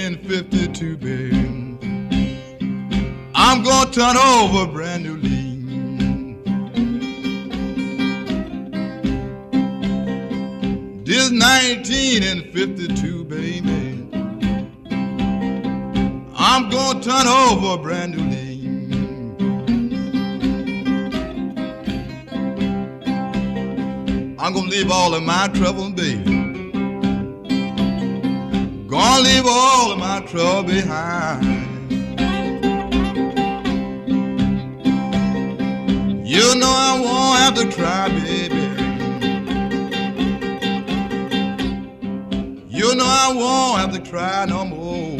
1952, baby, I'm gonna turn over a brand new leaf. This 1952, baby, I'm gonna turn over a brand new leaf. I'm gonna leave all of my trouble, baby. Gonna leave all of my trouble behind. You know I won't have to cry, baby. You know I won't have to cry no more.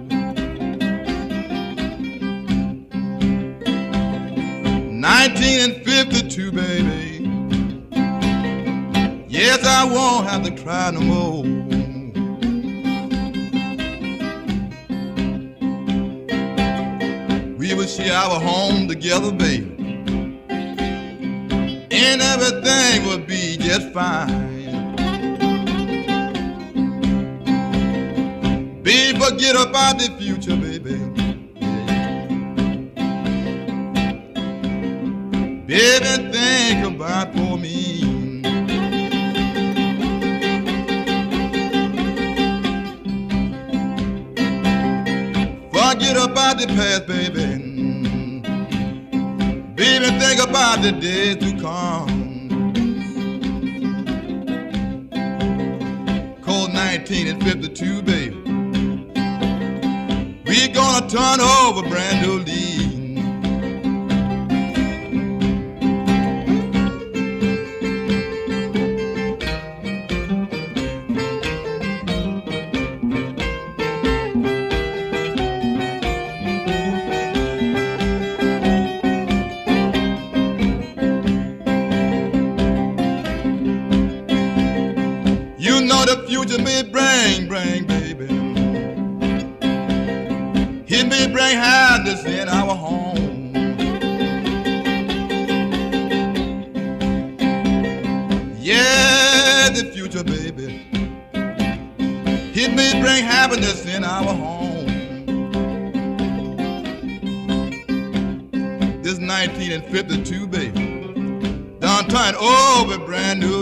$19.52, baby. Yes, I won't have to cry no more. We will share our home together, baby, and everything will be just fine. Baby, forget about the future, baby. Baby, think about for me. Forget about the past, baby. Baby, think about the days to come. Cold 1952, baby. We gonna turn over brand new leaves. You know the future may bring, baby. It may bring happiness in our home. Yeah, the future, baby. It may bring happiness in our home. This 1952, baby, done turned over brand new